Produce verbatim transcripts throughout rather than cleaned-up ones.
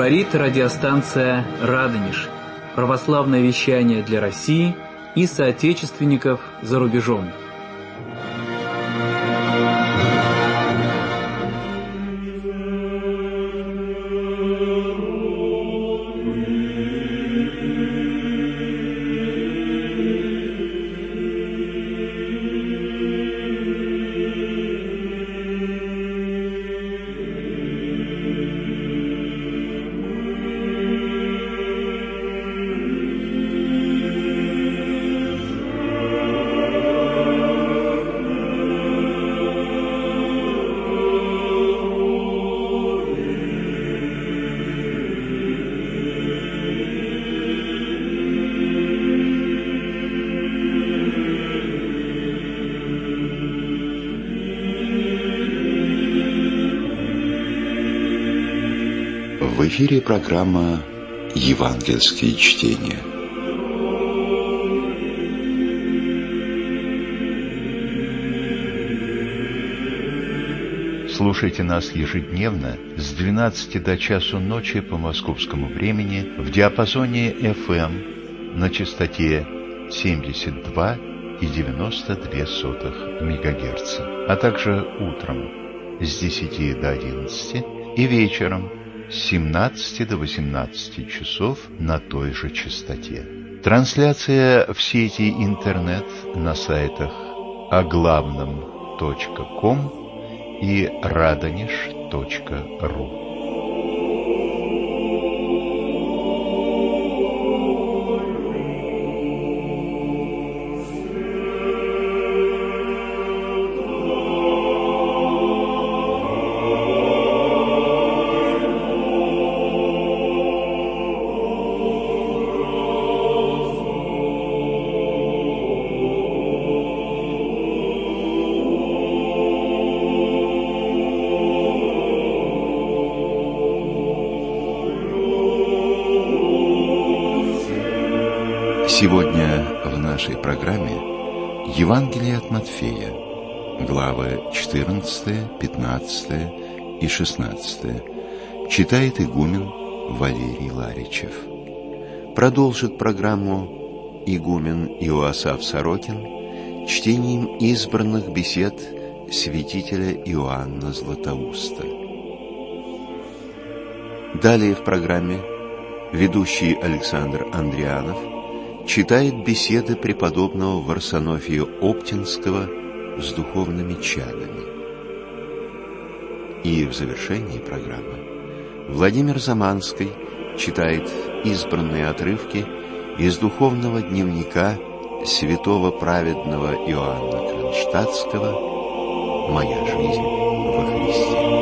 Говорит радиостанция «Радонеж». Православное вещание для России и соотечественников за рубежом. В эфире программа «Евангельские чтения». Слушайте нас ежедневно с двенадцати до часу ночи по московскому времени в диапазоне эф эм на частоте семьдесят два и девяносто две сотых мегагерца, а также утром с десяти до одиннадцати и вечером с семнадцати до восемнадцати часов на той же частоте. Трансляция в сети интернет на сайтах оглавном точка ком и радонеж точка ру. Сегодня в нашей программе Евангелие от Матфея, главы четырнадцатая, пятнадцатая и шестнадцатая. Читает игумен Валерий Ларичев. Продолжит программу игумен Иоасаф Сорокин чтением избранных бесед святителя Иоанна Златоуста. Далее в программе ведущий Александр Андрианов читает беседы преподобного Варсонофия Оптинского с духовными чадами. И в завершении программы Владимир Заманский читает избранные отрывки из духовного дневника святого праведного Иоанна Кронштадтского «Моя жизнь во Христе».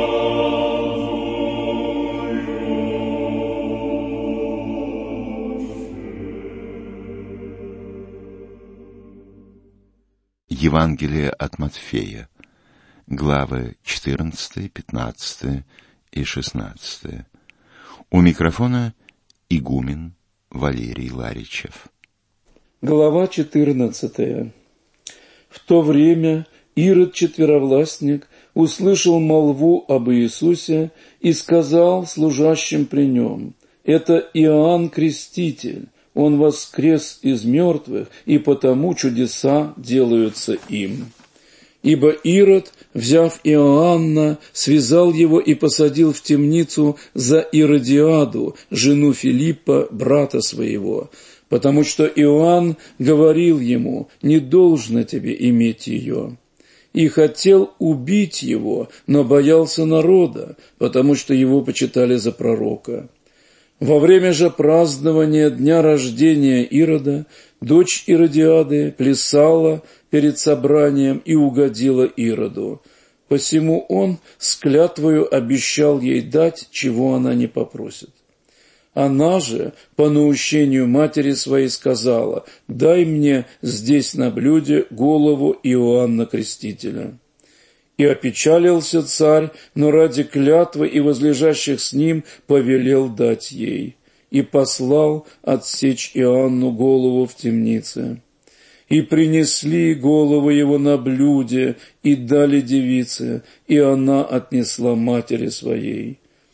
Евангелие от Матфея, главы четырнадцатая, пятнадцатая и шестнадцатая. У микрофона игумен Валерий Ларичев. Глава четырнадцатая. В то время Ирод Четверовластник услышал молву об Иисусе и сказал служащим при нем: «Это Иоанн Креститель. Он воскрес из мертвых, и потому чудеса делаются им». Ибо Ирод, взяв Иоанна, связал его и посадил в темницу за Иродиаду, жену Филиппа, брата своего, потому что Иоанн говорил ему: «Не должно тебе иметь ее». И хотел убить его, но боялся народа, потому что его почитали за пророка. Во время же празднования дня рождения Ирода дочь Иродиады плясала перед собранием и угодила Ироду. Посему он с клятвою обещал ей дать, чего она не попросит. Она же, по наущению матери своей, сказала: «Дай мне здесь на блюде голову Иоанна Крестителя». И опечалился царь, но ради клятвы и возлежащих с ним повелел дать ей, и послал отсечь Иоанну голову в темнице. И принесли голову его на блюде, и дали девице, и она отнесла матери своей.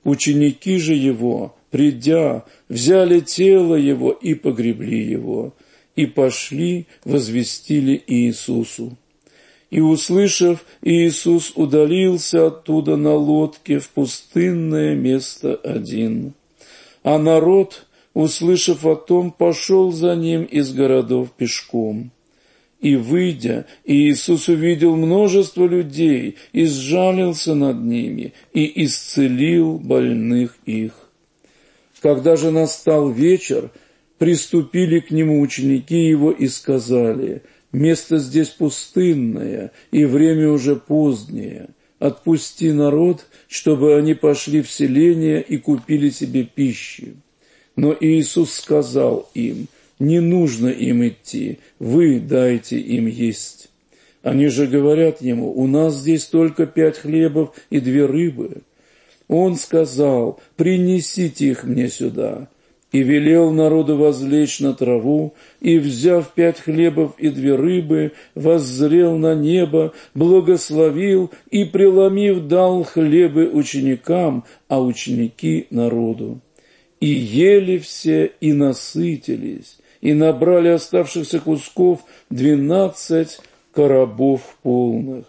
Ученики же его, придя, взяли тело его и погребли его, и пошли, возвестили Иисусу. И, услышав, Иисус удалился оттуда на лодке в пустынное место один. А народ, услышав о том, пошел за ним из городов пешком. И, выйдя, Иисус увидел множество людей, и сжалился над ними, и исцелил больных их. Когда же настал вечер, приступили к нему ученики его и сказали: «Место здесь пустынное, и время уже позднее. Отпусти народ, чтобы они пошли в селение и купили себе пищи». Но Иисус сказал им: «Не нужно им идти, вы дайте им есть». Они же говорят ему: «У нас здесь только пять хлебов и две рыбы». Он сказал: «Принесите их мне сюда». И велел народу возлечь на траву, и, взяв пять хлебов и две рыбы, воззрел на небо, благословил и, преломив, дал хлебы ученикам, а ученики народу. И ели все, и насытились, и набрали оставшихся кусков двенадцать коробов полных.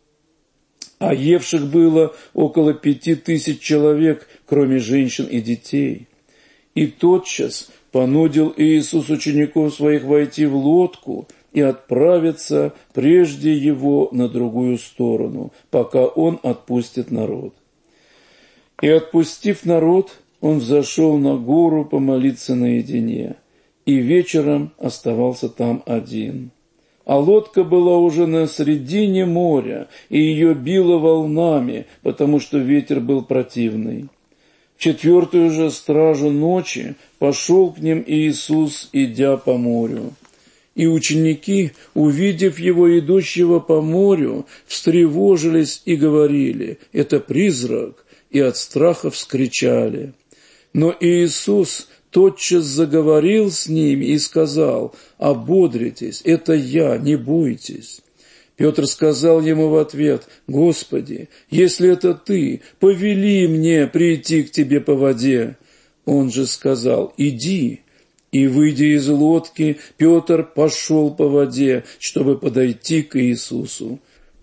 А евших было около пяти тысяч человек, кроме женщин и детей. И тотчас понудил Иисус учеников своих войти в лодку и отправиться прежде его на другую сторону, пока он отпустит народ. И, отпустив народ, он взошел на гору помолиться наедине, и вечером оставался там один. А лодка была уже на середине моря, и ее било волнами, потому что ветер был противный. В четвертую же стражу ночи пошел к ним Иисус, идя по морю. И ученики, увидев его идущего по морю, встревожились и говорили: «Это призрак», и от страха вскричали. Но Иисус тотчас заговорил с ними и сказал: «Ободритесь, это я, не бойтесь». Петр сказал ему в ответ: «Господи, если это ты, повели мне прийти к тебе по воде». Он же сказал: «Иди». И, выйдя из лодки, Петр пошел по воде, чтобы подойти к Иисусу.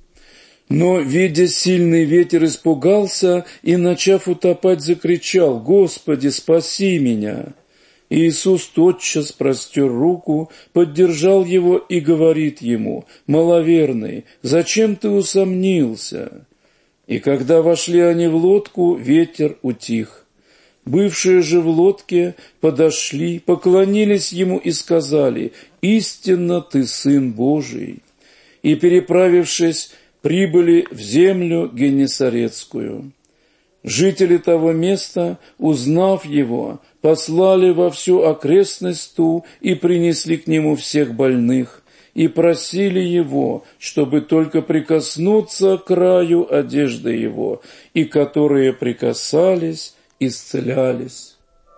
Но, видя сильный ветер, испугался и, начав утопать, закричал: «Господи, спаси меня!» Иисус тотчас простер руку, поддержал его и говорит ему: «Маловерный, зачем ты усомнился?» И когда вошли они в лодку, ветер утих. Бывшие же в лодке подошли, поклонились ему и сказали: «Истинно ты Сын Божий». И, переправившись, прибыли в землю Геннесарецкую. Жители того места, узнав его, послали во всю окрестность ту и принесли к нему всех больных, и просили его, чтобы только прикоснуться к краю одежды его, и которые прикасались, исцелялись.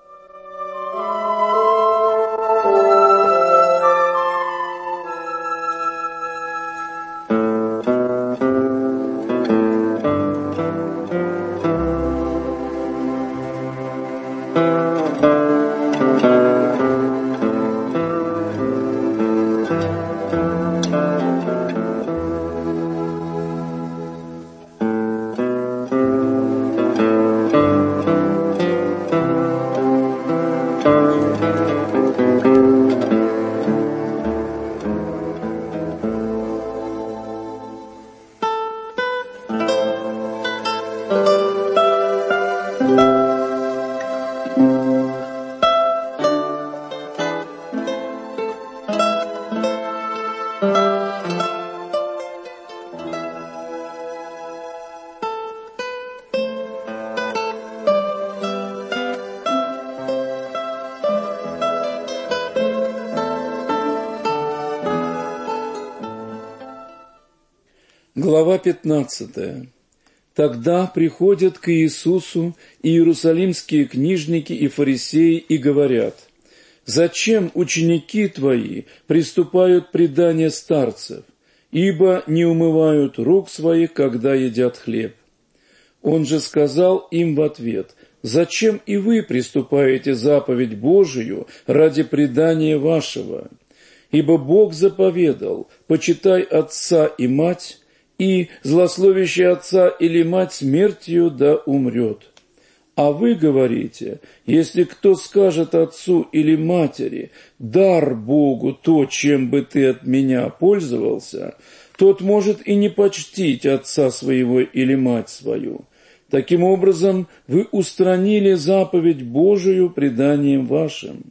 Глава пятнадцатая. Тогда приходят к Иисусу иерусалимские книжники и фарисеи и говорят: «Зачем ученики твои приступают предание старцев, ибо не умывают рук своих, когда едят хлеб?» Он же сказал им в ответ: зачем и вы приступаете заповедь Божию ради предания вашего? Ибо Бог заповедал: почитай отца и мать, и злословящий отца или мать смертью да умрет. А вы говорите: если кто скажет отцу или матери: дар Богу то, чем бы ты от меня пользовался, тот может и не почтить отца своего или мать свою. Таким образом, вы устранили заповедь Божию преданием вашим.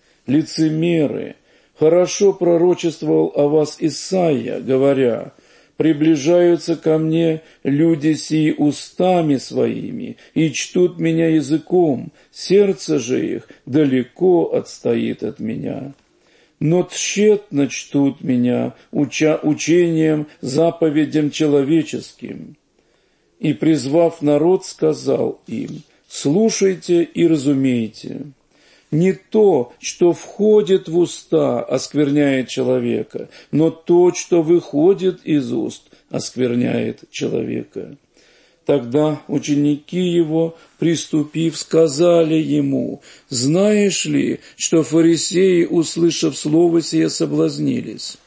Лицемеры! Хорошо пророчествовал о вас Исаия, говоря: приближаются ко мне люди сии устами своими и чтут меня языком, сердце же их далеко отстоит от меня. Но тщетно чтут меня уча учением, заповедям человеческим. И, призвав народ, сказал им: слушайте и разумейте. Не то, что входит в уста, оскверняет человека, но то, что выходит из уст, оскверняет человека. Тогда ученики его, приступив, сказали ему: знаешь ли, что фарисеи, услышав слово сие, соблазнились?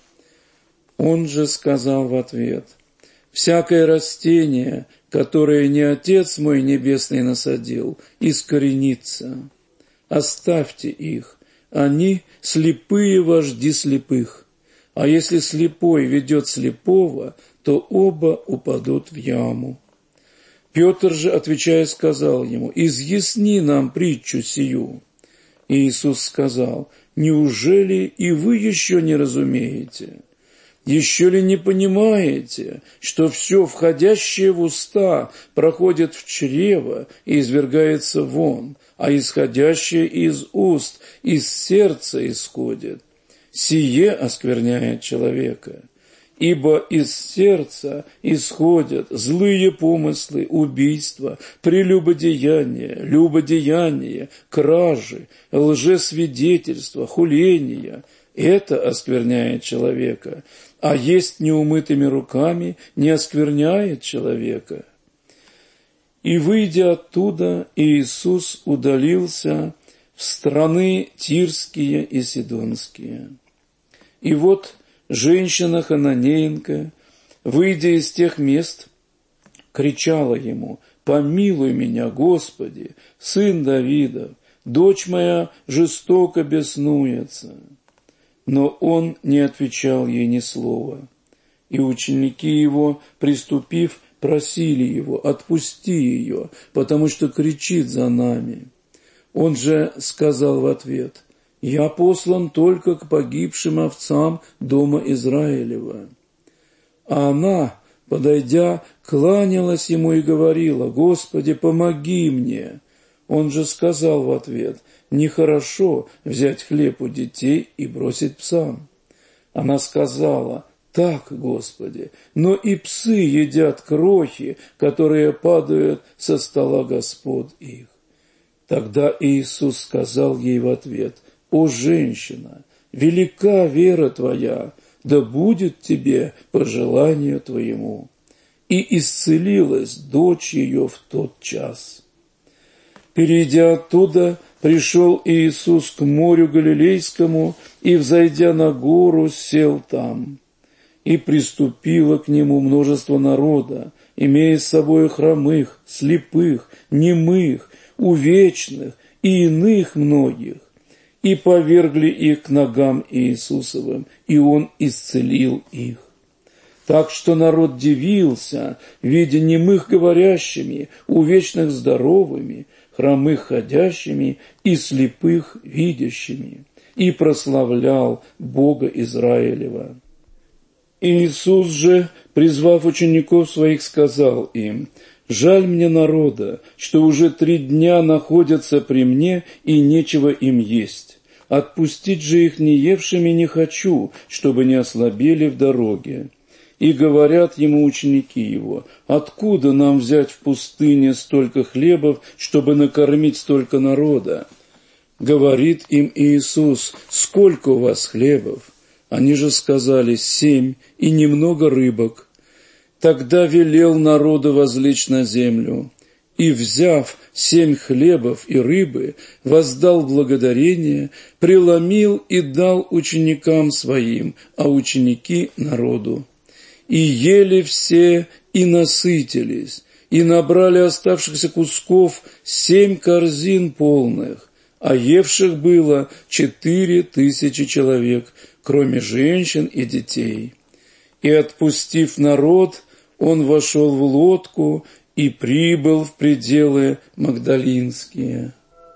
Он же сказал в ответ: всякое растение, которое не Отец мой Небесный насадил, искоренится. Оставьте их, они слепые вожди слепых. А если слепой ведет слепого, то оба упадут в яму. Петр же, отвечая, сказал ему: изъясни нам притчу сию. И Иисус сказал: неужели и вы еще не разумеете? Еще ли не понимаете, что все входящее в уста проходит в чрево и извергается вон, а исходящее из уст из сердца исходит? Сие оскверняет человека. Ибо из сердца исходят злые помыслы, убийства, прелюбодеяния, любодеяния, кражи, лжесвидетельства, хуления. Это оскверняет человека, а есть неумытыми руками не оскверняет человека. И, выйдя оттуда, Иисус удалился в страны Тирские и Сидонские. И вот женщина хананеянка, выйдя из тех мест, кричала ему: «Помилуй меня, Господи, сын Давидов, дочь моя жестоко беснуется». Но он не отвечал ей ни слова. И ученики его, приступив, просили его: «Отпусти ее, потому что кричит за нами». Он же сказал в ответ: «Я послан только к погибшим овцам дома Израилева». А она, подойдя, кланялась ему и говорила: «Господи, помоги мне». Он же сказал в ответ: «Нехорошо взять хлеб у детей и бросить псам». Она сказала: «Так, Господи, но и псы едят крохи, которые падают со стола господ их». Тогда Иисус сказал ей в ответ: «О, женщина, велика вера твоя, да будет тебе по желанию твоему». И исцелилась дочь ее в тот час. Перейдя оттуда, пришел Иисус к морю Галилейскому и, взойдя на гору, сел там. И приступило к нему множество народа, имея с собой хромых, слепых, немых, увечных и иных многих, и повергли их к ногам Иисусовым, и Он исцелил их. Так что народ дивился, видя немых говорящими, увечных здоровыми, хромых ходящими и слепых видящими, и прославлял Бога Израилева. Иисус же, призвав учеников своих, сказал им: «Жаль мне народа, что уже три дня находятся при мне, и нечего им есть. Отпустить же их не евшими не хочу, чтобы не ослабели в дороге». И говорят ему ученики его: «Откуда нам взять в пустыне столько хлебов, чтобы накормить столько народа?» Говорит им Иисус: «Сколько у вас хлебов?» Они же сказали: «Семь, и немного рыбок». Тогда велел народу возлечь на землю. и, взяв семь хлебов и рыбы, воздал благодарение, преломил и дал ученикам своим, а ученики народу. И ели все, и насытились, и набрали оставшихся кусков семь корзин полных, а евших было четыре тысячи человек, кроме женщин и детей. И, отпустив народ, он вошел в лодку и прибыл в пределы Магдалинские.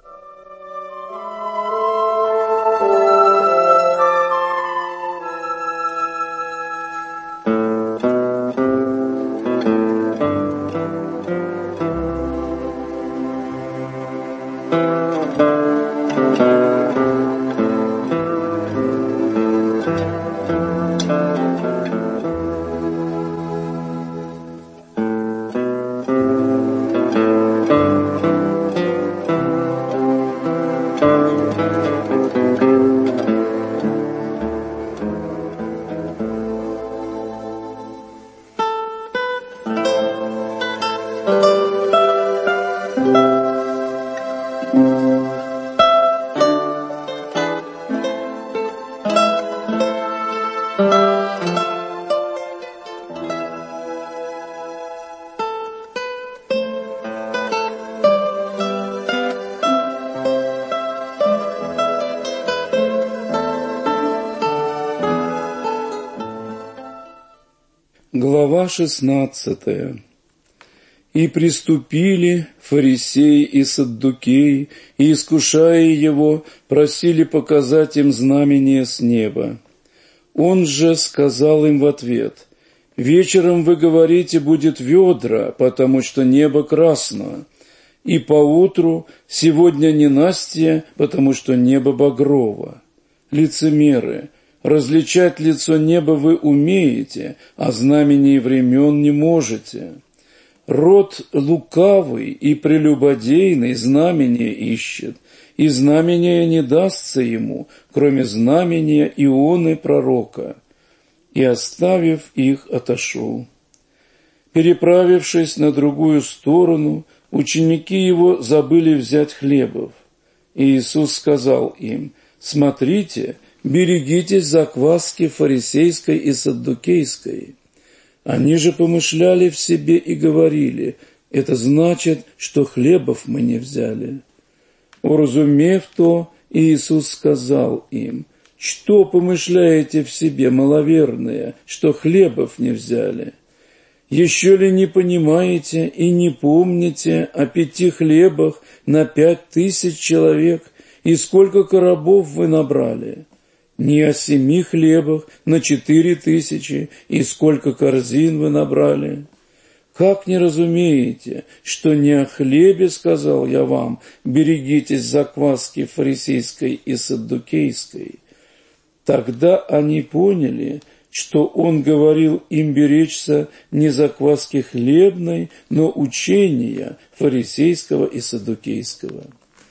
Глава шестнадцатая. «И приступили фарисеи и саддукеи, и, искушая его, просили показать им знамение с неба. Он же сказал им в ответ: вечером вы говорите, будет ведра, потому что небо красно, и поутру сегодня ненастье, потому что небо багрово. Лицемеры! Различать лицо неба вы умеете, а знамений времен не можете. Род лукавый и прелюбодейный знамения ищет, и знамения не дастся ему, кроме знамения Ионы пророка. И, оставив их, отошел. Переправившись на другую сторону, ученики его забыли взять хлебов. И Иисус сказал им: смотрите, берегитесь закваски фарисейской и саддукейской. Они же помышляли в себе и говорили: это значит, что хлебов мы не взяли. Уразумев то, Иисус сказал им: что помышляете в себе, маловерные, что хлебов не взяли? Еще ли не понимаете и не помните о пяти хлебах на пять тысяч человек, и сколько коробов вы набрали? Не о семи хлебах на четыре тысячи, и сколько корзин вы набрали? Как не разумеете, что не о хлебе сказал я вам: берегитесь закваски фарисейской и саддукейской? Тогда они поняли, что он говорил им беречься не закваски хлебной, но учения фарисейского и саддукейского.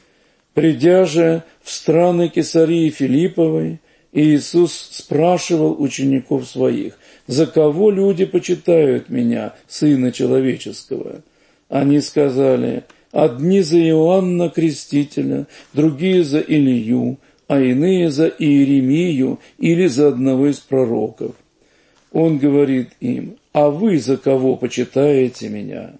Придя же в страны Кесарии Филипповой, Иисус спрашивал учеников своих: «За кого люди почитают меня, Сына Человеческого?» Они сказали: «Одни за Иоанна Крестителя, другие за Илию, а иные за Иеремию или за одного из пророков». Он говорит им: «А вы за кого почитаете меня?»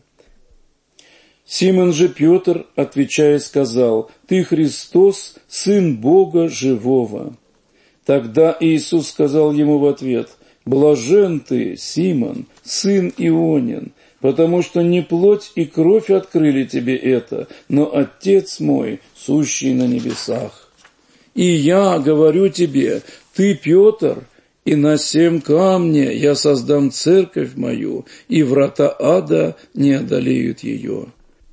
Симон же Петр, отвечая, сказал: «Ты Христос, Сын Бога Живого». Тогда Иисус сказал ему в ответ: «Блажен ты, Симон, сын Ионин, потому что не плоть и кровь открыли тебе это, но Отец мой, сущий на небесах. И я говорю тебе: ты Петр, и на сем камне я создам церковь мою, и врата ада не одолеют ее.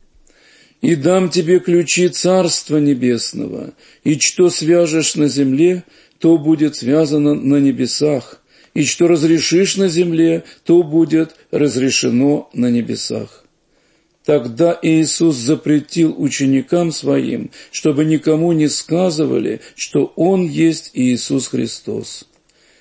И дам тебе ключи Царства Небесного, и что свяжешь на земле, то будет связано на небесах, и что разрешишь на земле, то будет разрешено на небесах». Тогда Иисус запретил ученикам своим, чтобы никому не сказывали, что Он есть Иисус Христос.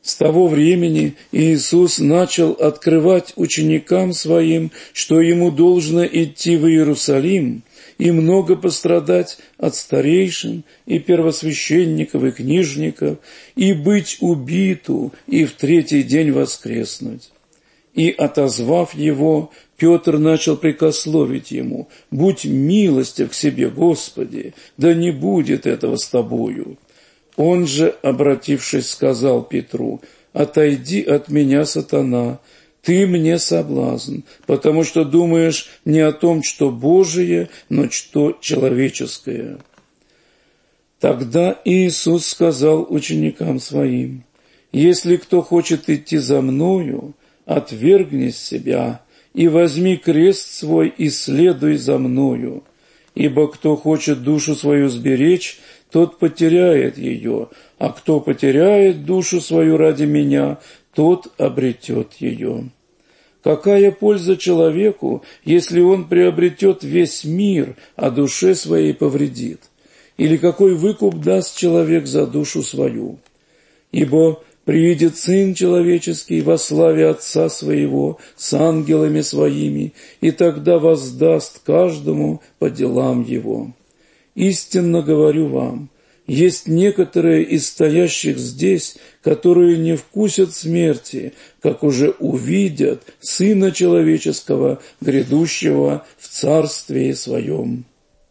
С того времени Иисус начал открывать ученикам Своим, что Ему должно идти в Иерусалим и много пострадать от старейшин и первосвященников и книжников, и быть убиту, и в третий день воскреснуть. И, отозвав Его, Петр начал прикословить Ему: «Будь милостив к себе, Господи, да не будет этого с Тобою». Он же, обратившись, сказал Петру: «Отойди от меня, сатана, ты мне соблазн, потому что думаешь не о том, что Божие, но что человеческое». Тогда Иисус сказал ученикам Своим: «Если кто хочет идти за Мною, отвергни себя и возьми крест свой и следуй за Мною. Ибо кто хочет душу свою сберечь, тот потеряет ее, а кто потеряет душу свою ради Меня, тот обретет ее. Какая польза человеку, если он приобретет весь мир, а душе своей повредит? Или какой выкуп даст человек за душу свою? Ибо приидет Сын Человеческий во славе Отца Своего с ангелами Своими, и тогда воздаст каждому по делам Его. Истинно говорю вам, есть некоторые из стоящих здесь, которые не вкусят смерти, как уже увидят Сына Человеческого, грядущего в Царствии Своем».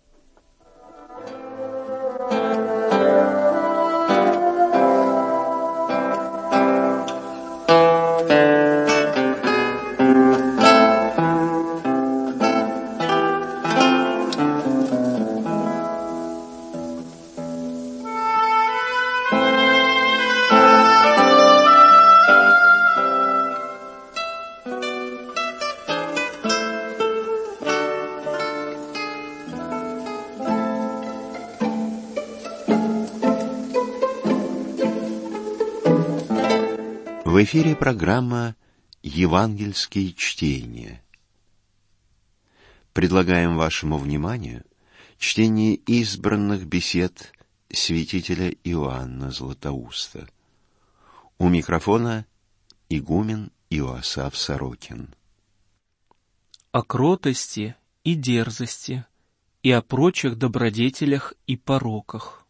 В эфире программа «Евангельские чтения». Предлагаем вашему вниманию чтение избранных бесед святителя Иоанна Златоуста. У микрофона игумен Иоасаф Сорокин. О кротости и дерзости, и о прочих добродетелях и пороках.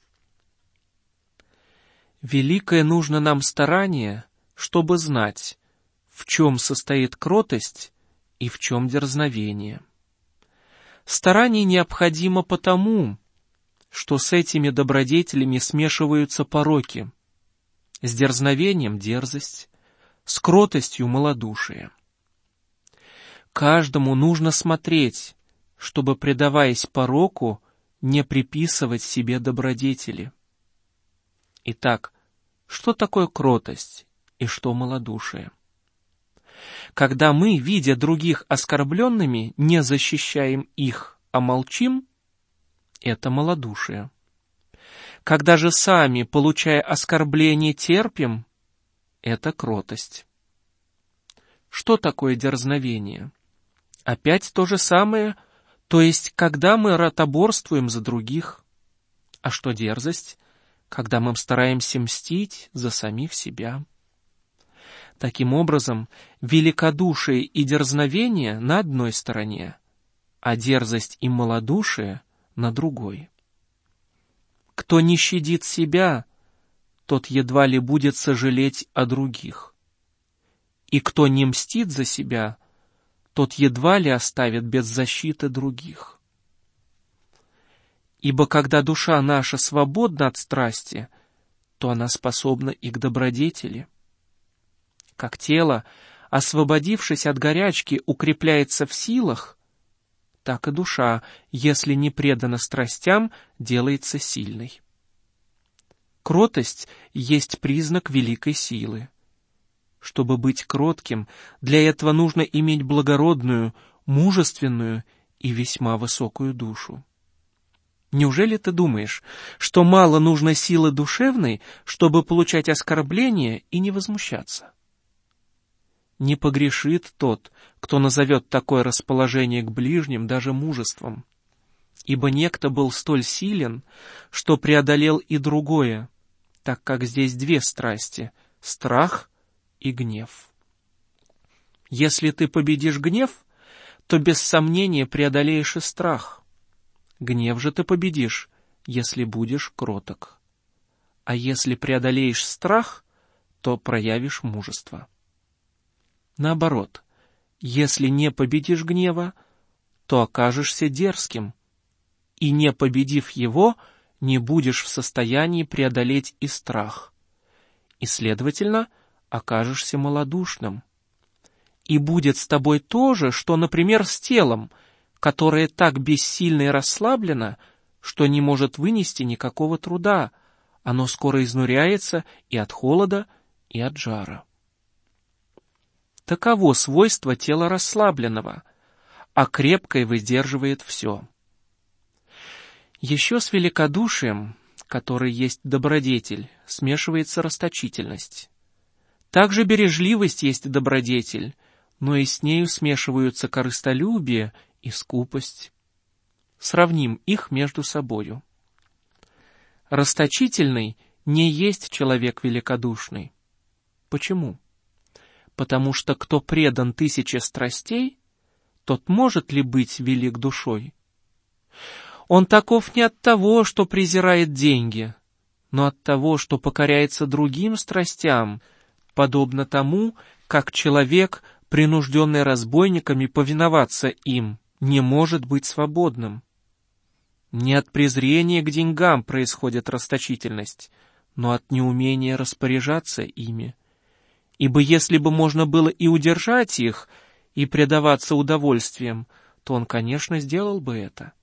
Великое нужно нам старание, чтобы знать, в чем состоит кротость и в чем дерзновение. Старание необходимо потому, что с этими добродетелями смешиваются пороки, с дерзновением дерзость, с кротостью малодушие. Каждому нужно смотреть, чтобы, предаваясь пороку, не приписывать себе добродетели. Итак, что такое кротость и что малодушие? Когда мы, видя других оскорбленными, не защищаем их, а молчим, это малодушие. Когда же сами, получая оскорбление, терпим, это кротость. Что такое дерзновение? Опять то же самое, то есть, когда мы ротоборствуем за других. А что дерзость? Когда мы стараемся мстить за самих себя. Таким образом, великодушие и дерзновение на одной стороне, а дерзость и малодушие на другой. Кто не щадит себя, тот едва ли будет сожалеть о других. И кто не мстит за себя, тот едва ли оставит без защиты других. Ибо когда душа наша свободна от страсти, то она способна и к добродетели. Как тело, освободившись от горячки, укрепляется в силах, так и душа, если не предана страстям, делается сильной. Кротость есть признак великой силы. Чтобы быть кротким, для этого нужно иметь благородную, мужественную и весьма высокую душу. Неужели ты думаешь, что мало нужно силы душевной, чтобы получать оскорбления и не возмущаться? Не погрешит тот, кто назовет такое расположение к ближним даже мужеством. Ибо некто был столь силен, что преодолел и другое, так как здесь две страсти, страх и гнев. Если ты победишь гнев, то без сомнения преодолеешь и страх. Гнев же ты победишь, если будешь кроток. А если преодолеешь страх, то проявишь мужество. Наоборот, если не победишь гнева, то окажешься дерзким, и не победив его, не будешь в состоянии преодолеть и страх, и, следовательно, окажешься малодушным. И будет с тобой то же, что, например, с телом, которое так бессильно и расслаблено, что не может вынести никакого труда, оно скоро изнуряется и от холода, и от жара. Таково свойство тела расслабленного, а крепкое выдерживает все. Еще с великодушием, который есть добродетель, смешивается расточительность. Также бережливость есть добродетель, но и с нею смешиваются корыстолюбие и скупость. Сравним их между собою. Расточительный не есть человек великодушный. Почему? Потому что кто предан тысяче страстей, тот может ли быть велик душой? Он таков не от того, что презирает деньги, но от того, что покоряется другим страстям, подобно тому, как человек, принужденный разбойниками повиноваться им, не может быть свободным. Не от презрения к деньгам происходит расточительность, но от неумения распоряжаться ими. Ибо если бы можно было и удержать их, и предаваться удовольствиям, то он, конечно, сделал бы это.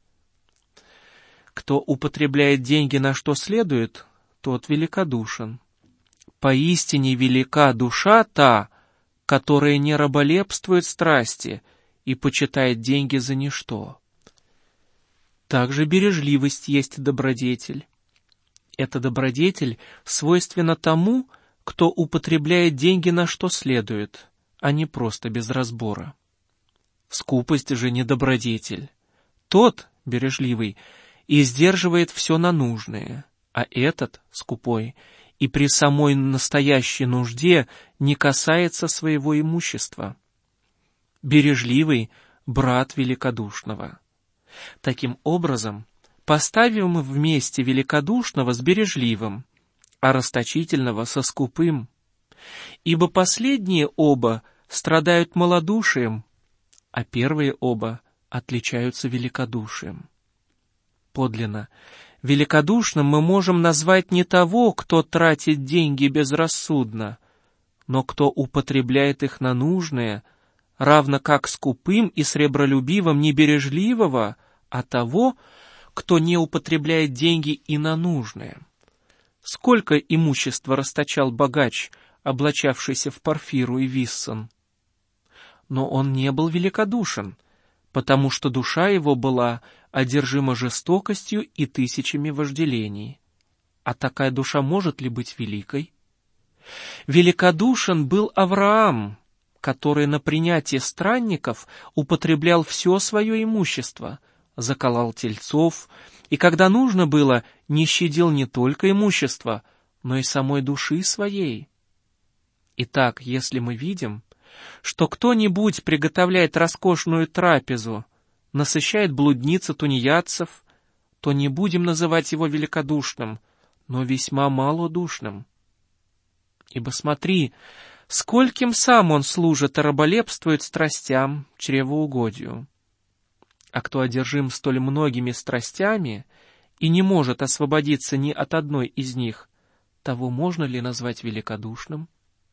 Кто употребляет деньги на что следует, тот великодушен. Поистине велика душа та, которая не раболепствует страсти и почитает деньги за ничто. Также бережливость есть добродетель. Эта добродетель свойственна тому, кто употребляет деньги на что следует, а не просто без разбора. Скупость же не добродетель. Тот, бережливый, и сдерживает все на нужное, а этот, скупой, и при самой настоящей нужде не касается своего имущества. Бережливый — брат великодушного. Таким образом, поставим мы вместе великодушного с бережливым, а расточительного со скупым, ибо последние оба страдают малодушием, а первые оба отличаются великодушием. Подлинно, великодушным мы можем назвать не того, кто тратит деньги безрассудно, но кто употребляет их на нужное, равно как скупым и сребролюбивым не бережливого, а того, кто не употребляет деньги и на нужное. Сколько имущества расточал богач, облачавшийся в парфиру и виссон? Но он не был великодушен, потому что душа его была одержима жестокостью и тысячами вожделений. А такая душа может ли быть великой? Великодушен был Авраам, который на принятие странников употреблял все свое имущество, заколол тельцов, и когда нужно было, не щадил не только имущества, но и самой души своей. Итак, если мы видим, что кто-нибудь приготовляет роскошную трапезу, насыщает блудниц и тунеядцев, то не будем называть его великодушным, но весьма малодушным. Ибо смотри, скольким сам он служит и раболепствует страстям, чревоугодию. А кто одержим столь многими страстями и не может освободиться ни от одной из них, того можно ли назвать великодушным?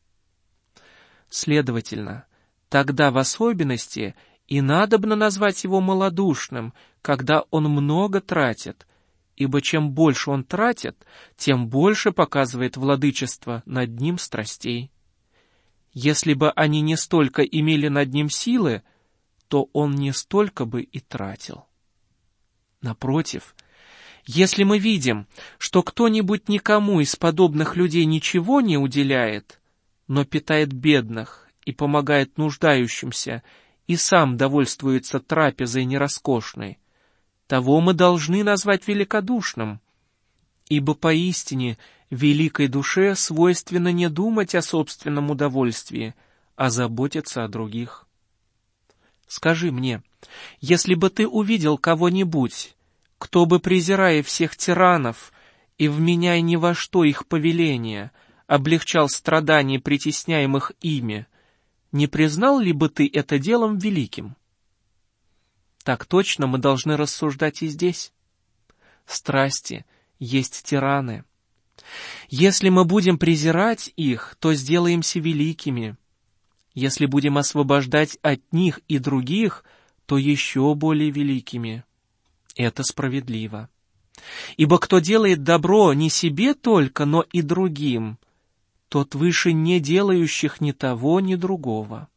Следовательно, тогда в особенности и надобно назвать его малодушным, когда он много тратит, ибо чем больше он тратит, тем больше показывает владычество над ним страстей. Если бы они не столько имели над ним силы, то он не столько бы и тратил. Напротив, если мы видим, что кто-нибудь никому из подобных людей ничего не уделяет, но питает бедных и помогает нуждающимся, и сам довольствуется трапезой нероскошной, того мы должны назвать великодушным, ибо поистине великой душе свойственно не думать о собственном удовольствии, а заботиться о других. Скажи мне, если бы ты увидел кого-нибудь, кто бы, презирая всех тиранов и вменяя ни во что их повеления, облегчал страдания притесняемых ими, не признал ли бы ты это делом великим? Так точно мы должны рассуждать и здесь. Страсти есть тираны. Если мы будем презирать их, то сделаемся великими. Если будем освобождать от них и других, то еще более великими. Это справедливо. Ибо кто делает добро не себе только, но и другим, тот выше не делающих ни того, ни другого.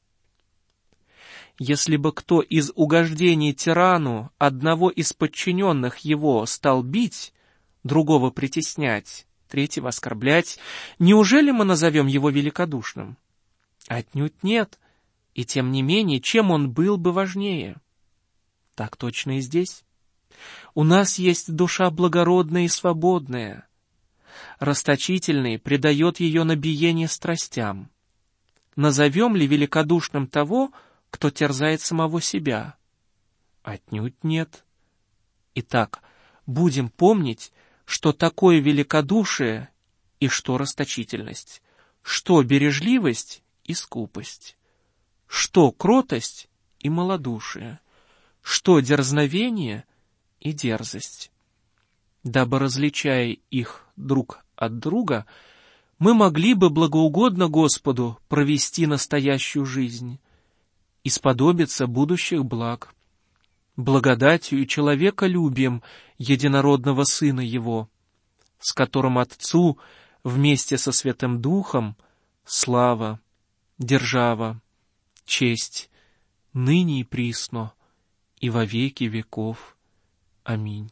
Если бы кто из угождений тирану одного из подчиненных его стал бить, другого притеснять, третьего оскорблять, неужели мы назовем его великодушным? Отнюдь нет, и тем не менее, чем он был бы важнее? Так точно и здесь. У нас есть душа благородная и свободная. Расточительный предает ее на биение страстям. Назовем ли великодушным того, кто терзает самого себя? Отнюдь нет. Итак, будем помнить, что такое великодушие и что расточительность, что бережливость и скупость, что кротость и малодушие, что дерзновение и дерзость. Дабы, различая их друг от друга, мы могли бы благоугодно Господу провести настоящую жизнь и сподобиться будущих благ, благодатью и человеколюбием единородного Сына Его, с которым Отцу вместе со Святым Духом слава, держава, честь, ныне и присно, и во веки веков. Аминь.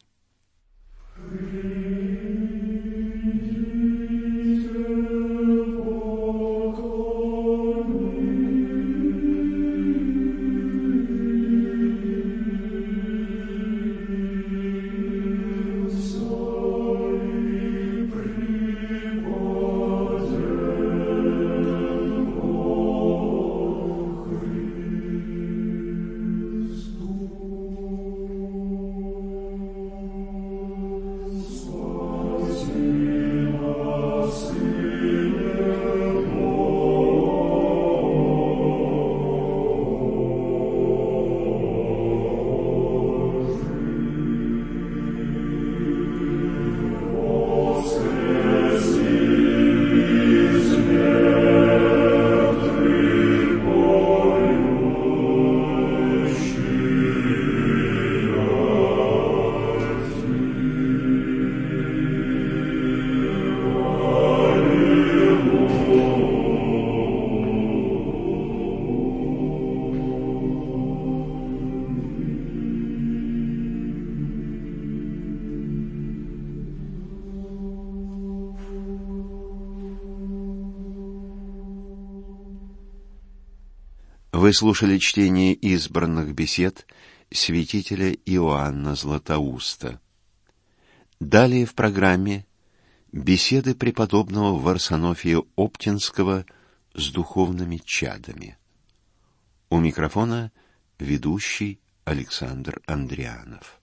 Вы слушали чтение избранных бесед святителя Иоанна Златоуста. Далее в программе беседы преподобного Варсонофия Оптинского с духовными чадами. У микрофона ведущий Александр Андрианов.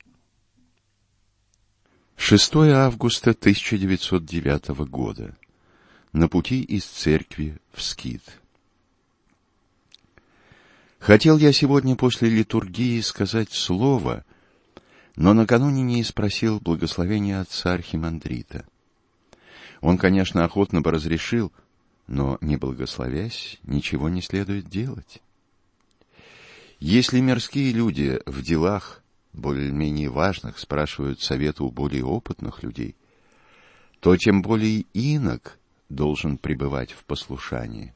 шестое августа тысяча девятьсот девятого года. На пути из церкви в Скит. Хотел я сегодня после литургии сказать слово, но накануне не спросил благословения отца архимандрита. Он, конечно, охотно бы разрешил, но, не благословясь, ничего не следует делать. Если мирские люди в делах более-менее важных спрашивают совета у более опытных людей, то тем более инок должен пребывать в послушании.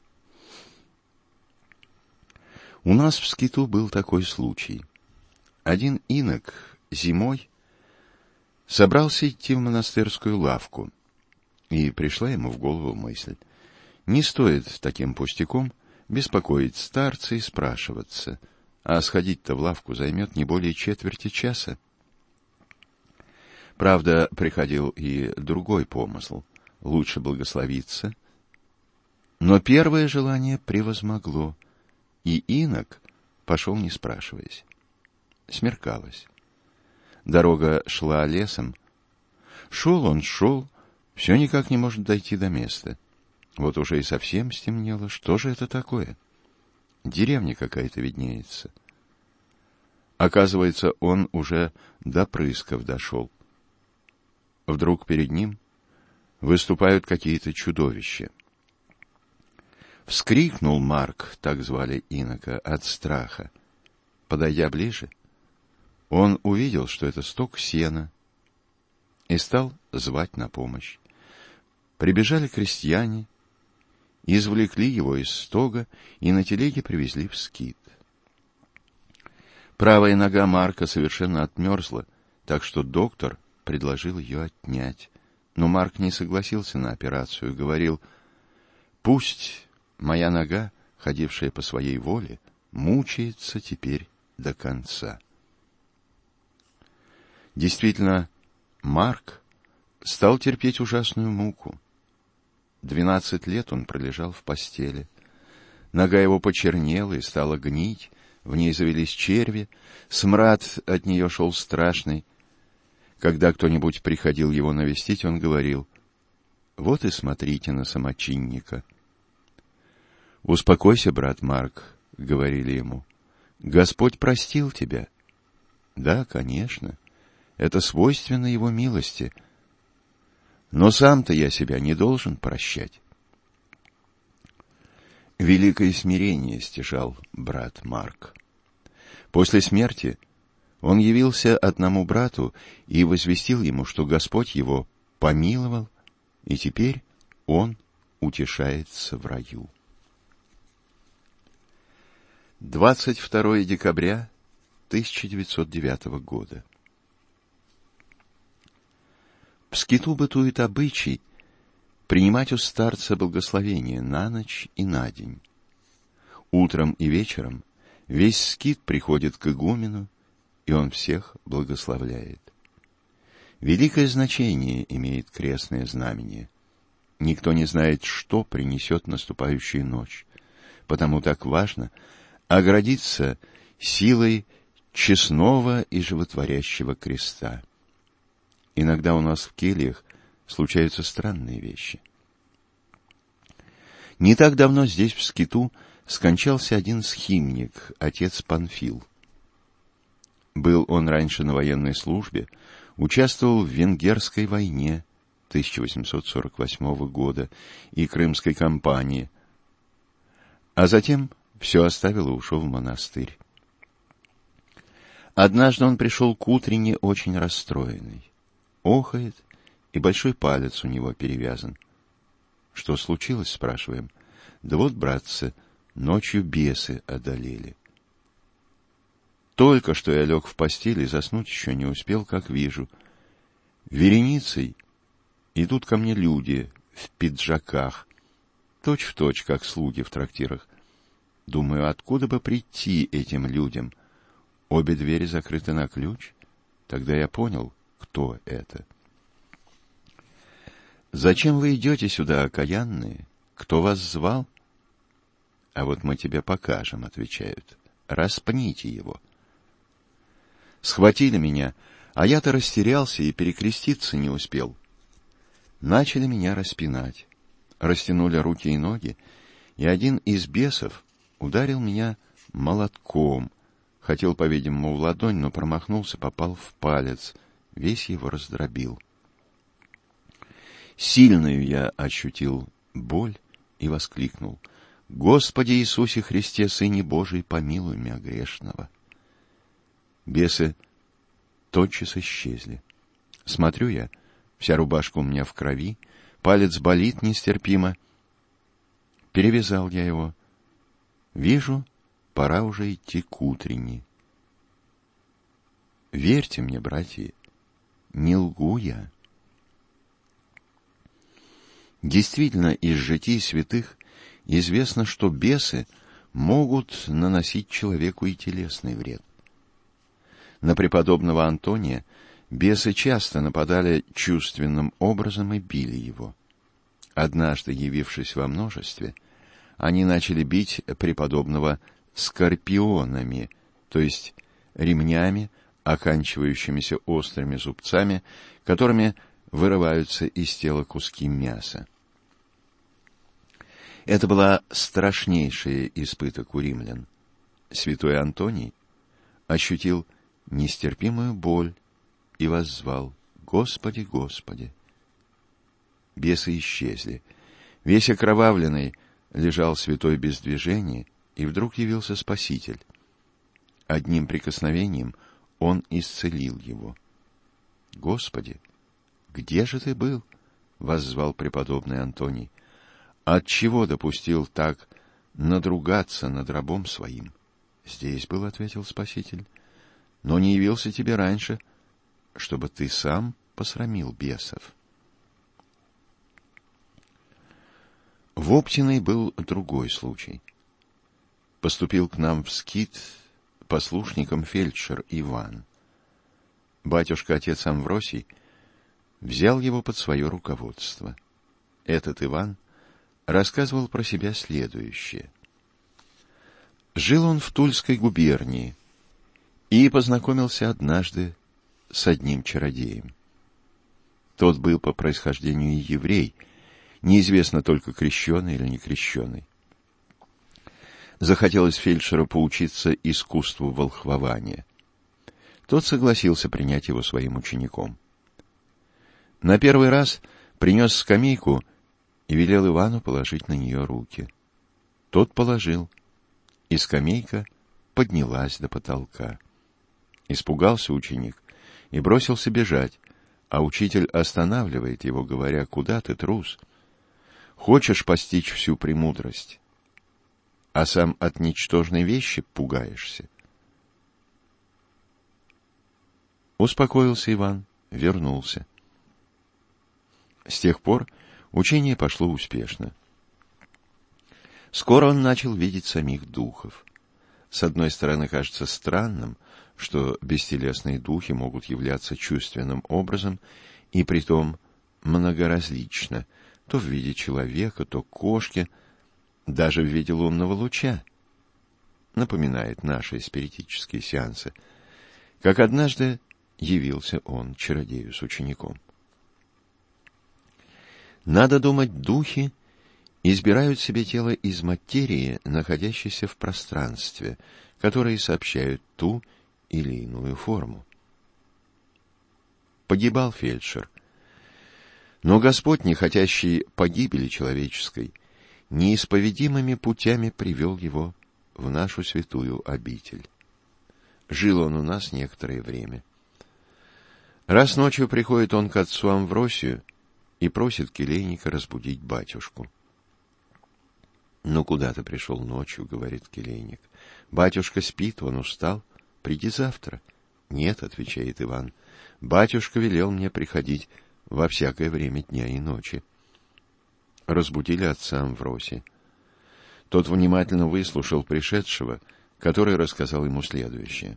У нас в Скиту был такой случай. Один инок зимой собрался идти в монастырскую лавку, и пришла ему в голову мысль: не стоит таким пустяком беспокоить старца и спрашиваться, а сходить-то в лавку займет не более четверти часа. Правда, приходил и другой помысл. лучше благословиться. Но первое желание превозмогло, и инок пошел, не спрашиваясь. Смеркалось. Дорога шла лесом. Шел он, шел, все никак не может дойти до места. Вот уже и совсем стемнело. Что же это такое? Деревня какая-то виднеется. Оказывается, он уже до Прысков дошел. Вдруг перед ним выступают какие-то чудовища. Вскрикнул Марк, так звали инока, от страха. Подойдя ближе, он увидел, что это сток сена, и стал звать на помощь. Прибежали крестьяне, извлекли его из стога и на телеге привезли в скит. Правая нога Марка совершенно отмерзла, так что доктор предложил ее отнять. Но Марк не согласился на операцию, говорил: «Пусть моя нога, ходившая по своей воле, мучается теперь до конца». Действительно, Марк стал терпеть ужасную муку. Двенадцать лет он пролежал в постели. Нога его почернела и стала гнить, в ней завелись черви, смрад от нее шел страшный. Когда кто-нибудь приходил его навестить, он говорил: «Вот и смотрите на самочинника». «Успокойся, брат Марк», — говорили ему, — «Господь простил тебя». Да, конечно, это свойственно его милости, но сам-то я себя не должен прощать. Великое смирение стяжал брат Марк. После смерти он явился одному брату и возвестил ему, что Господь его помиловал, и теперь он утешается в раю. двадцать второе декабря тысяча девятьсот девятого года. В скиту бытует обычай принимать у старца благословение на ночь и на день. Утром и вечером весь скит приходит к игумену, и он всех благословляет. Великое значение имеет крестное знамение. Никто не знает, что принесет наступающая ночь, потому так важно оградиться силой честного и животворящего креста. Иногда у нас в кельях случаются странные вещи. Не так давно здесь, в скиту, скончался один схимник, отец Панфил. Был он раньше на военной службе, участвовал в Венгерской войне тысяча восемьсот сорок восьмого года и Крымской кампании, а затем все оставил и ушел в монастырь. Однажды он пришел к утренне очень расстроенный. Охает, и большой палец у него перевязан. «Что случилось?» — спрашиваем. «Да вот, братцы, ночью бесы одолели. Только что я лег в постель и заснуть еще не успел, как вижу. Вереницей идут ко мне люди в пиджаках, точь-в-точь, как слуги в трактирах. Думаю, откуда бы прийти этим людям? Обе двери закрыты на ключ. Тогда я понял, кто это. Зачем вы идете сюда, окаянные? Кто вас звал? А вот мы тебе покажем, отвечают. Распните его. Схватили меня, а я-то растерялся и перекреститься не успел. Начали меня распинать. Растянули руки и ноги, и один из бесов ударил меня молотком. Хотел, по-видимому, в ладонь, но промахнулся, попал в палец. Весь его раздробил. Сильную я ощутил боль и воскликнул: «Господи Иисусе Христе, Сыне Божий, помилуй меня грешного». Бесы тотчас исчезли. Смотрю я, вся рубашка у меня в крови, палец болит нестерпимо. Перевязал я его. Вижу, пора уже идти к утренней. Верьте мне, братья, не лгу я. Действительно, из житий святых известно, что бесы могут наносить человеку и телесный вред. На преподобного Антония бесы часто нападали чувственным образом и били его. Однажды, явившись во множестве, они начали бить преподобного скорпионами, то есть ремнями, оканчивающимися острыми зубцами, которыми вырываются из тела куски мяса. Это была страшнейшая испыток у римлян. Святой Антоний ощутил нестерпимую боль и воззвал: «Господи, Господи!» Бесы исчезли. Весь окровавленный лежал святой без движения, и вдруг явился Спаситель. Одним прикосновением он исцелил его. «Господи, где же ты был?» — воззвал преподобный Антоний. «Отчего допустил так надругаться над рабом своим?» «Здесь был», — ответил Спаситель, — «но не явился тебе раньше, чтобы ты сам посрамил бесов». В Оптиной был другой случай. Поступил к нам в скит послушником фельдшер Иван. Батюшка-отец Амвросий взял его под свое руководство. Этот Иван рассказывал про себя следующее. Жил он в Тульской губернии и познакомился однажды с одним чародеем. Тот был по происхождению еврей, неизвестно только, крещеный или не крещеный. Захотелось фельдшеру поучиться искусству волхвования. Тот согласился принять его своим учеником. На первый раз принес скамейку и велел Ивану положить на нее руки. Тот положил, и скамейка поднялась до потолка. Испугался ученик и бросился бежать, а учитель останавливает его, говоря: «Куда ты, трус? Хочешь постичь всю премудрость, а сам от ничтожной вещи пугаешься?» Успокоился Иван, вернулся. С тех пор учение пошло успешно. Скоро он начал видеть самих духов. С одной стороны, кажется странным, что бестелесные духи могут являться чувственным образом, и притом многоразлично, то в виде человека, то кошки, даже в виде лунного луча. Напоминает наши спиритические сеансы, как однажды явился он чародею с учеником. Надо думать, духи избирают себе тело из материи, находящейся в пространстве, которые сообщают ту или иную форму. Погибал фельдшер, но Господь, не хотящий погибели человеческой, неисповедимыми путями привел его в нашу святую обитель. Жил он у нас некоторое время. Раз ночью приходит он к отцу Амвросию и просит келейника разбудить батюшку. «Ну, куда ты пришел ночью?» — говорит келейник. «Батюшка спит, он устал. Приди завтра». «Нет», — отвечает Иван, — «батюшка велел мне приходить во всякое время дня и ночи». Разбудили отца Амвросия. Тот внимательно выслушал пришедшего, который рассказал ему следующее.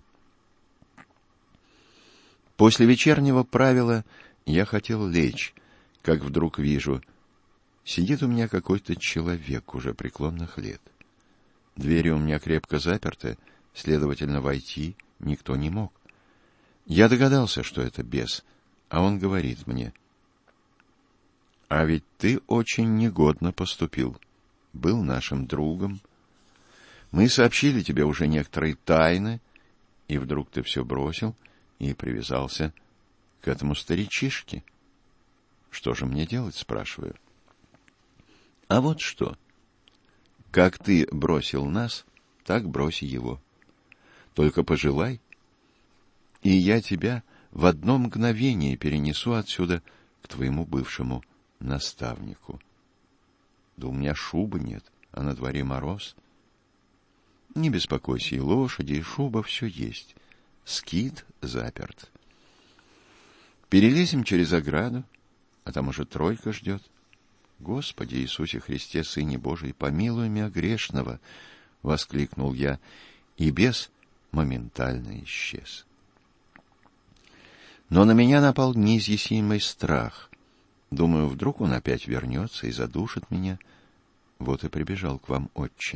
«После вечернего правила я хотел лечь, как вдруг вижу, сидит у меня какой-то человек уже преклонных лет. Двери у меня крепко заперты, следовательно, войти никто не мог. Я догадался, что это бес, а он говорит мне: «А ведь ты очень негодно поступил, был нашим другом. Мы сообщили тебе уже некоторые тайны, и вдруг ты все бросил и привязался к этому старичишке. Что же мне делать?» — спрашиваю. «А вот что. Как ты бросил нас, так брось его. Только пожелай, и я тебя в одно мгновение перенесу отсюда к твоему бывшему наставнику». «Да у меня шубы нет, а на дворе мороз». «Не беспокойся, и лошади, и шуба, все есть. Скит заперт. Перелезем через ограду, а там уже тройка ждет. Господи Иисусе Христе, Сыне Божий, помилуй меня грешного!» — воскликнул я, и бес моментально исчез. Но на меня напал неизъяснимый страх. Думаю, вдруг он опять вернется и задушит меня. Вот и прибежал к вам, отче.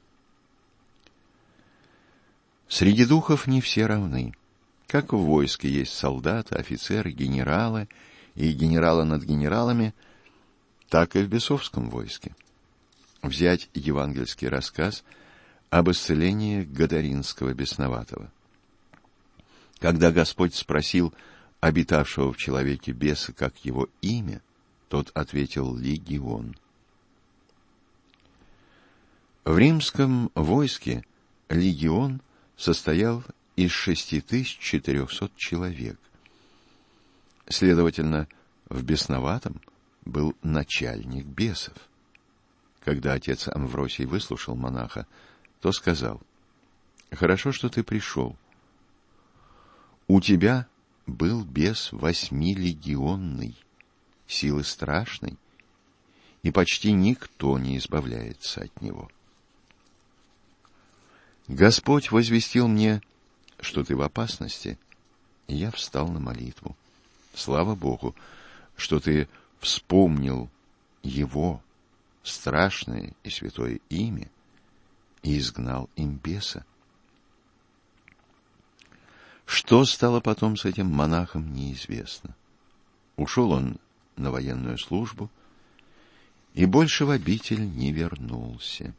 Среди духов не все равны. Как в войске есть солдаты, офицеры, генералы и генералы над генералами, так и в бесовском войске. Взять евангельский рассказ об исцелении Гадаринского бесноватого. Когда Господь спросил обитавшего в человеке беса, как его имя, тот ответил «Легион». В римском войске легион состоял из шести тысяч четырехсот человек. Следовательно, в бесноватом был начальник бесов. Когда отец Амвросий выслушал монаха, то сказал: «Хорошо, что ты пришел. У тебя был бес восьмилегионный, силы страшной, и почти никто не избавляется от него. Господь возвестил мне, что ты в опасности, и я встал на молитву. Слава Богу, что ты вспомнил Его страшное и святое имя и изгнал им беса». Что стало потом с этим монахом, неизвестно. Ушел он на военную службу и больше в обитель не вернулся.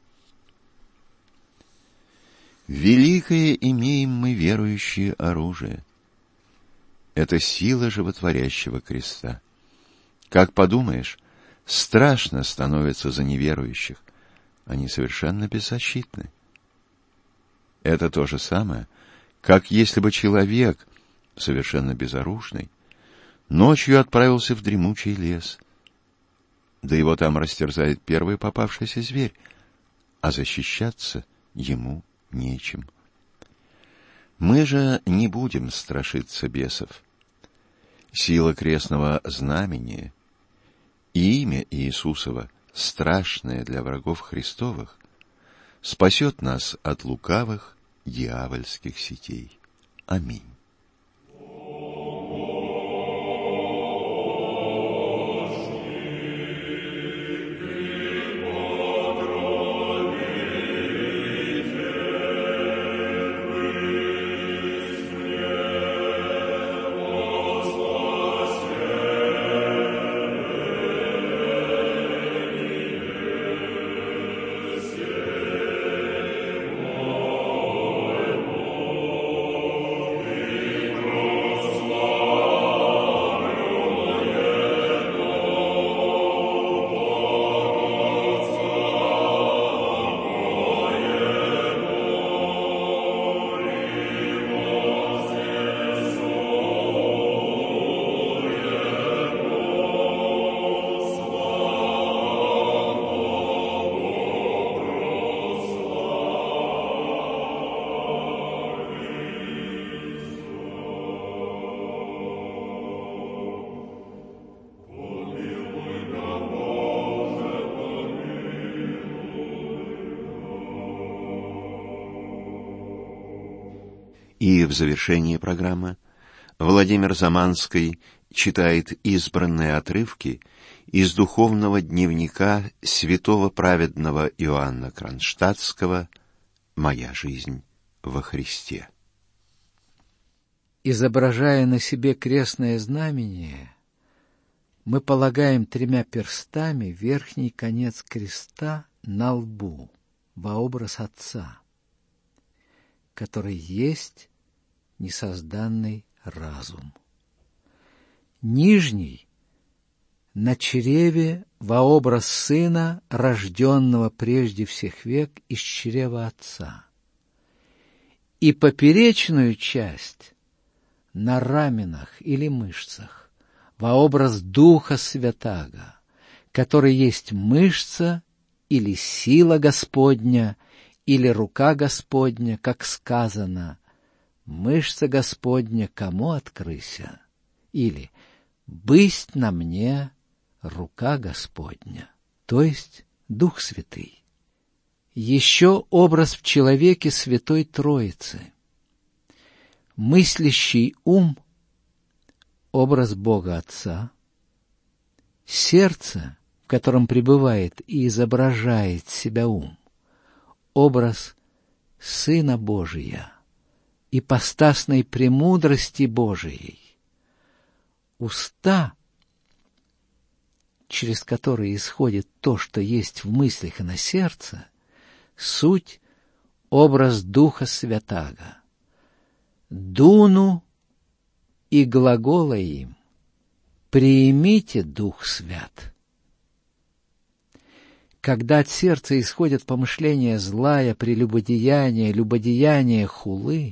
Великое имеем мы, верующие, оружие. Это сила животворящего креста. Как подумаешь, страшно становится за неверующих. Они совершенно беззащитны. Это то же самое, как если бы человек, совершенно безоружный, ночью отправился в дремучий лес. Да его там растерзает первый попавшийся зверь, а защищаться ему нечем. Мы же не будем страшиться бесов. Сила крестного знамения и имя Иисусова, страшное для врагов Христовых, спасет нас от лукавых дьявольских сетей. Аминь. И в завершении программы Владимир Заманский читает избранные отрывки из духовного дневника святого праведного Иоанна Кронштадтского «Моя жизнь во Христе». Изображая на себе крестное знамение, мы полагаем тремя перстами верхний конец креста на лбу во образ Отца, который есть несозданный разум. Нижний — на чреве во образ Сына, рожденного прежде всех век из чрева Отца. И поперечную часть на раменах или мышцах во образ Духа Святаго, который есть мышца или сила Господня, или рука Господня, как сказано: «Мышца Господня кому открыся?» или «Бысть на мне рука Господня», то есть Дух Святый. Еще образ в человеке Святой Троицы. Мыслящий ум — образ Бога Отца, Сердце, в котором пребывает и изображает себя ум, образ Сына Божия, ипостасной премудрости Божией. Уста, через которые исходит то, что есть в мыслях и на сердце, суть образ Духа Святаго. Дуну и глагола им: «Приимите Дух Свят». Когда от сердца исходят помышления злая, прелюбодеяния, любодеяния, хулы,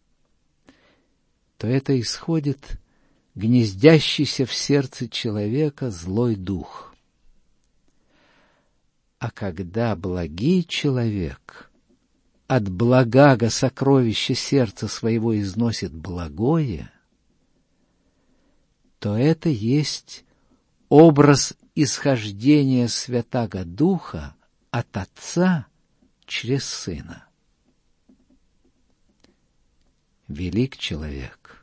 то это исходит гнездящийся в сердце человека злой дух. А когда благий человек от благаго сокровища сердца своего износит благое, то это есть образ исхождения Святаго Духа от Отца через Сына. Велик человек.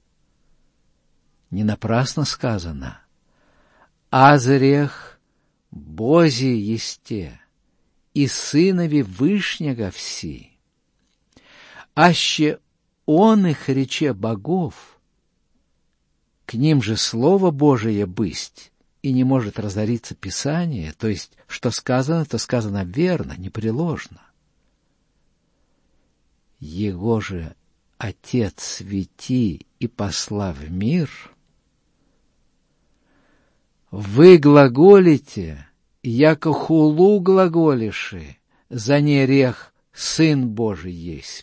Не напрасно сказано: «Азрех Бози есте, и сынови Вышнего вси, аще он их рече богов, к ним же Слово Божие бысть, и не может разориться Писание», то есть, что сказано, то сказано верно, непреложно. Его же Отец свети и посла в мир, вы глаголите, яко хулу глаголиши, за нерех Сын Божий есть.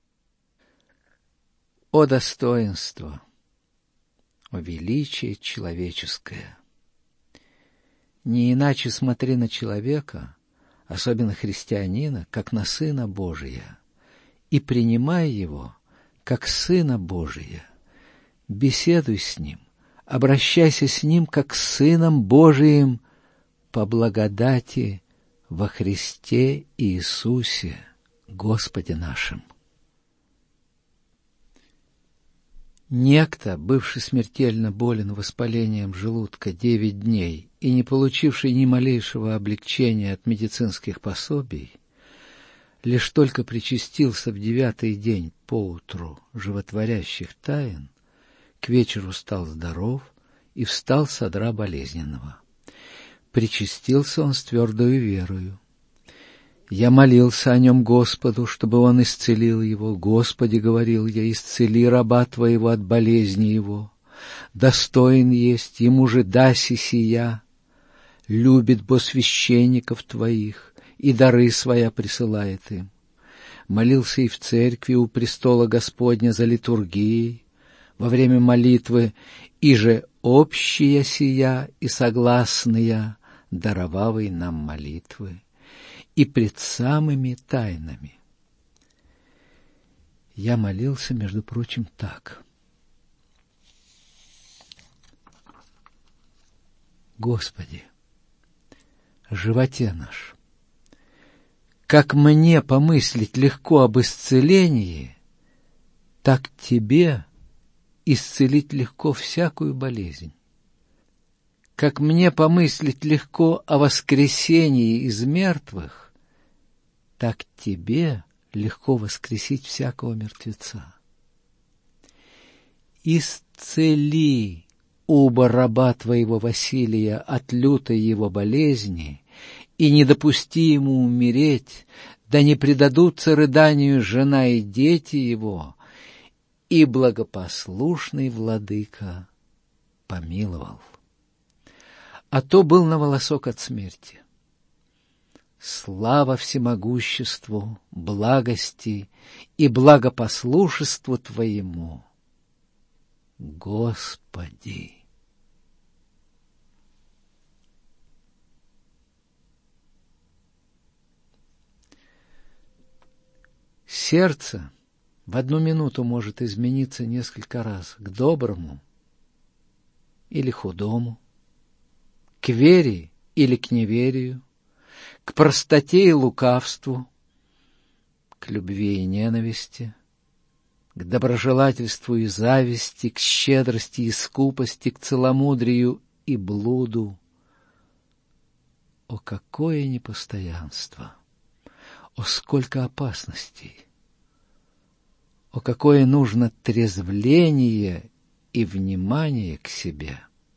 О достоинство, о величие человеческое! Не иначе смотри на человека, особенно христианина, как на Сына Божия, и принимай его как Сына Божия. Беседуй с ним, обращайся с ним как с Сыном Божиим по благодати во Христе Иисусе, Господе нашим. Некто, бывший смертельно болен воспалением желудка девять дней и не получивший ни малейшего облегчения от медицинских пособий, лишь только причастился в девятый день поутру животворящих тайн, к вечеру стал здоров и встал с одра болезненного. Причастился он с твердою верою. Я молился о нем Господу, чтобы он исцелил его. Господи, говорил я, исцели раба твоего от болезни его. Достоин есть, ему же даси сия. Любит бо священников твоих, и дары своя присылает им. Молился и в церкви у престола Господня за литургией, во время молитвы, и же общая сия и согласная, даровавый нам молитвы, и пред самыми тайнами. Я молился, между прочим, так. Господи, животе наш, как мне помыслить легко об исцелении, так Тебе исцелить легко всякую болезнь. Как мне помыслить легко о воскресении из мертвых, так Тебе легко воскресить всякого мертвеца. Исцели оба раба Твоего Василия от лютой его болезни, и не допусти ему умереть, да не предадутся рыданию жена и дети его, и благопослушный владыка помиловал. А то был на волосок от смерти. Слава всемогуществу, благости и благопослушеству Твоему, Господи! Сердце в одну минуту может измениться несколько раз к доброму или худому, к вере или к неверию, к простоте и лукавству, к любви и ненависти, к доброжелательству и зависти, к щедрости и скупости, к целомудрию и блуду, О, какое непостоянство! О, сколько опасностей! О, какое нужно трезвление и внимание к себе!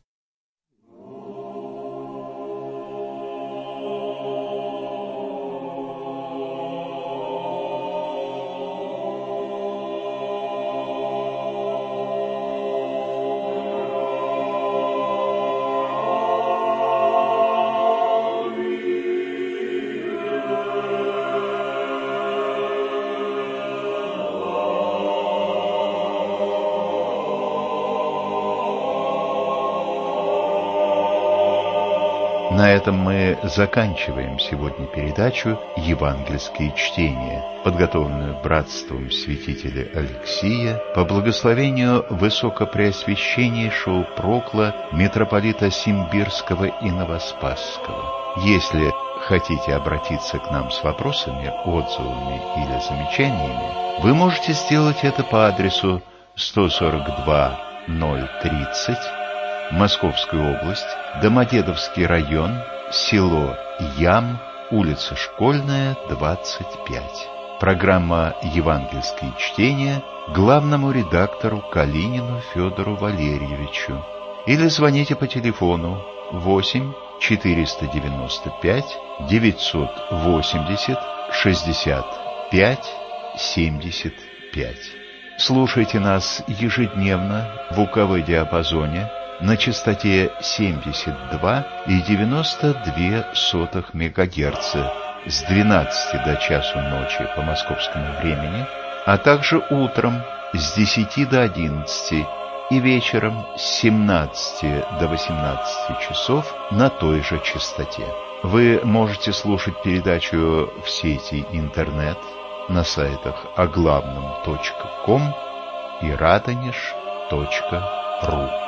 На этом мы заканчиваем сегодня передачу «Евангельские чтения», подготовленную братством святителя Алексия по благословению Высокопреосвященнейшего Прокла митрополита Симбирского и Новоспасского. Если хотите обратиться к нам с вопросами, отзывами или замечаниями, вы можете сделать это по адресу сто сорок два ноль тридцать, Московская область, Домодедовский район, село Ям, улица Школьная, двадцать пять. Программа «Евангельские чтения» главному редактору Калинину Федору Валерьевичу. Или звоните по телефону восемь четыреста девяносто пять девятьсот восемьдесят шестьдесят пять семьдесят пять. Слушайте нас ежедневно в УКВ диапазоне на частоте семьдесят два и девяносто две сотых мегагерца с двенадцати до часу ночи по московскому времени, а также утром с десяти до одиннадцати и вечером с семнадцати до восемнадцати часов на той же частоте. Вы можете слушать передачу в сети интернет на сайтах оглавном точка ком и радонеж точка ру.